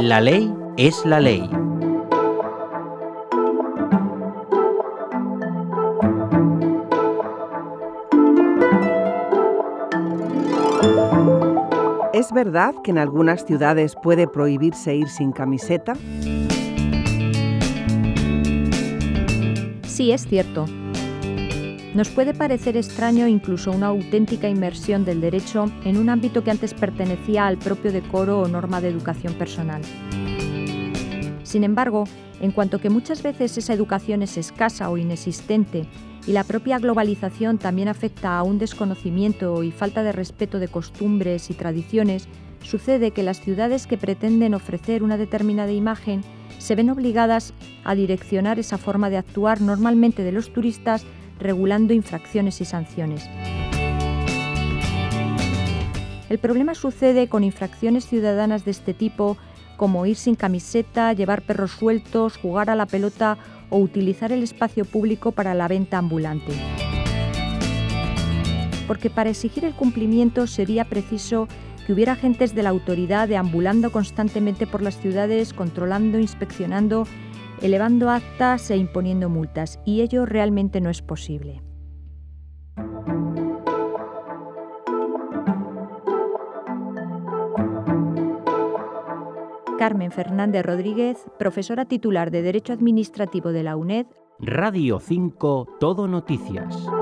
La ley es la ley. ¿Es verdad que en algunas ciudades puede prohibirse ir sin camiseta? Sí, es cierto. Nos puede parecer extraño incluso una auténtica inmersión del derecho en un ámbito que antes pertenecía al propio decoro o norma de educación personal. Sin embargo, en cuanto que muchas veces esa educación es escasa o inexistente y la propia globalización también afecta a un desconocimiento y falta de respeto de costumbres y tradiciones, sucede que las ciudades que pretenden ofrecer una determinada imagen se ven obligadas a direccionar esa forma de actuar normalmente de los turistas, regulando infracciones y sanciones. El problema sucede con infracciones ciudadanas de este tipo, como ir sin camiseta, llevar perros sueltos, jugar a la pelota o utilizar el espacio público para la venta ambulante. Porque para exigir el cumplimiento sería preciso que hubiera agentes de la autoridad deambulando constantemente por las ciudades, controlando, inspeccionando, elevando actas e imponiendo multas, y ello realmente no es posible. Carmen Fernández Rodríguez, profesora titular de Derecho Administrativo de la UNED. Radio 5 Todo Noticias.